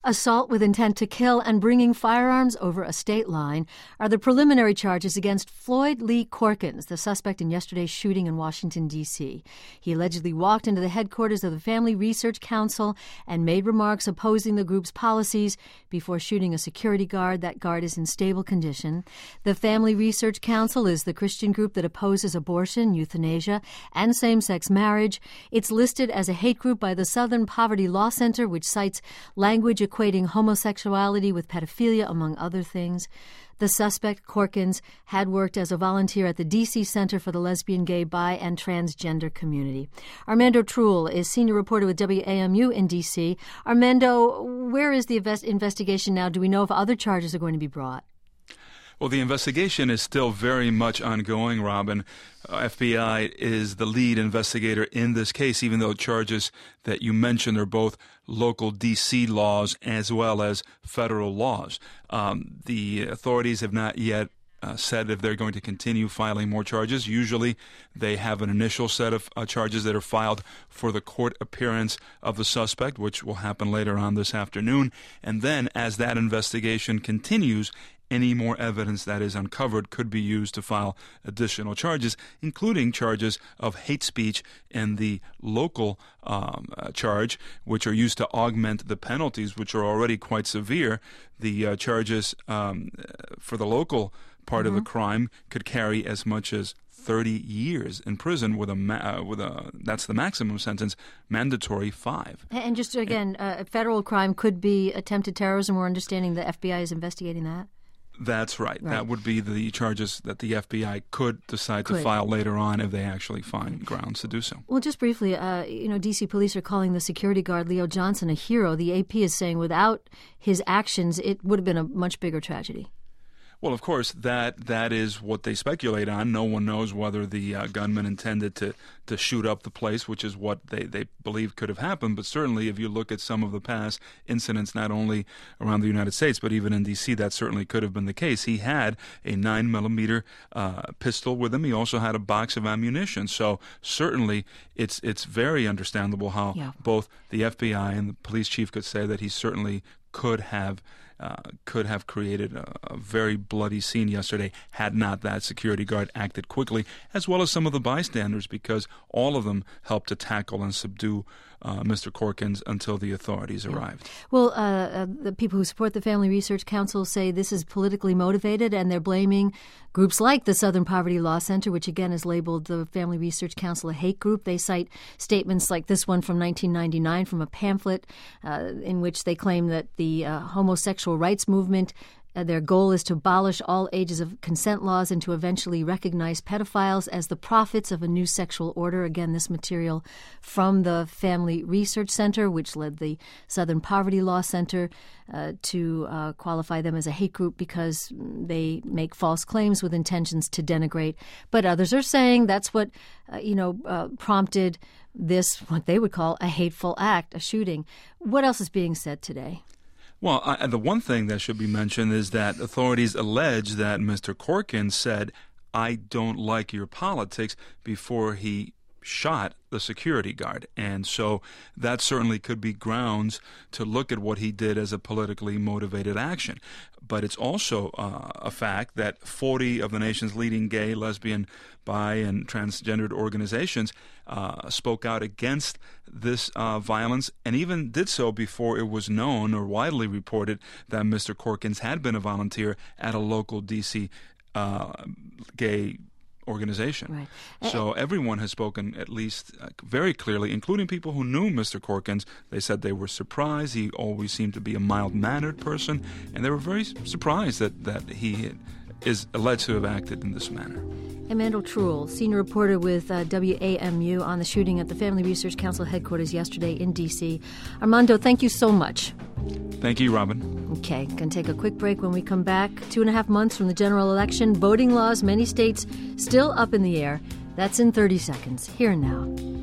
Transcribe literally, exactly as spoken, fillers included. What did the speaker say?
Assault with intent to kill and bringing firearms over a state line are the preliminary charges against Floyd Lee Corkins, the suspect in yesterday's shooting in Washington, D C He allegedly walked into the headquarters of the Family Research Council and made remarks opposing the group's policies before shooting a security guard. That guard is in stable condition. The Family Research Council is the Christian group that opposes abortion, euthanasia, and same-sex marriage. It's listed as a hate group by the Southern Poverty Law Center, which cites language equating homosexuality with pedophilia, among other things. The suspect, Corkins, had worked as a volunteer at the D C Center for the Lesbian, Gay, Bi, and Transgender Community. Armando Truhl is senior reporter with W A M U in D C Armando, where is the invest- investigation now? Do we know if other charges are going to be brought? Well, the investigation is still very much ongoing, Robin. Uh, F B I is the lead investigator in this case, even though charges that you mentioned are both local D C laws as well as federal laws. Um, the authorities have not yet Uh, said if they're going to continue filing more charges. Usually they have an initial set of uh, charges that are filed for the court appearance of the suspect, which will happen later on this afternoon. And then as that investigation continues, any more evidence that is uncovered could be used to file additional charges, including charges of hate speech and the local um, uh, charge, which are used to augment the penalties, which are already quite severe. The uh, charges um, for the local part mm-hmm. of the crime could carry as much as thirty years in prison with a ma- uh, with a that's the maximum sentence, mandatory five. And just again, uh, a federal crime could be attempted terrorism. We're understanding the F B I is investigating that. That's right. right. That would be the charges that the F B I could decide could. to file later on if they actually find grounds to do so. Well, just briefly, uh, you know, D C police are calling the security guard Leo Johnson a hero. The A P is saying without his actions, it would have been a much bigger tragedy. Well, of course, that that is what they speculate on. No one knows whether the uh, gunman intended to, to shoot up the place, which is what they, they believe could have happened. But certainly, if you look at some of the past incidents, not only around the United States, but even in D C, that certainly could have been the case. He had a nine millimeter uh, pistol with him. He also had a box of ammunition. So certainly, it's it's very understandable how yeah. both the F B I and the police chief could say that he certainly could have Uh, could have created a, a very bloody scene yesterday had not that security guard acted quickly, as well as some of the bystanders, because all of them helped to tackle and subdue uh, Mister Corkins until the authorities yeah. arrived. Well, uh, uh, the people who support the Family Research Council say this is politically motivated, and they're blaming groups like the Southern Poverty Law Center, which again is labeled the Family Research Council a hate group. They cite statements like this one from nineteen ninety-nine from a pamphlet uh, in which they claim that the uh, homosexual rights movement, uh, their goal is to abolish all ages of consent laws and to eventually recognize pedophiles as the prophets of a new sexual order. Again, this material from the Family Research Center, which led the Southern Poverty Law Center uh, to uh, qualify them as a hate group because they make false claims with intentions to denigrate. But others are saying that's what, uh, you know, uh, prompted this, what they would call a hateful act, a shooting. What else is being said today? Well, I, the one thing that should be mentioned is that authorities allege that Mister Corkins said, "I don't like your politics," before he shot the security guard. And so that certainly could be grounds to look at what he did as a politically motivated action. But it's also uh, a fact that forty of the nation's leading gay, lesbian, bi, and transgendered organizations uh, spoke out against this uh, violence, and even did so before it was known or widely reported that Mister Corkins had been a volunteer at a local D C uh, gay organization. Right. So everyone has spoken at least uh, very clearly, including people who knew Mister Corkins. They said they were surprised. He always seemed to be a mild-mannered person, and they were very surprised that, that he is alleged to have acted in this manner. Armando Truhl, senior reporter with uh, W A M U on the shooting at the Family Research Council headquarters yesterday in D C Armando, thank you so much. Thank you, Robin. Okay, going to take a quick break. When we come back, two and a half months from the general election, voting laws, many states still up in the air. That's in thirty seconds, here and now.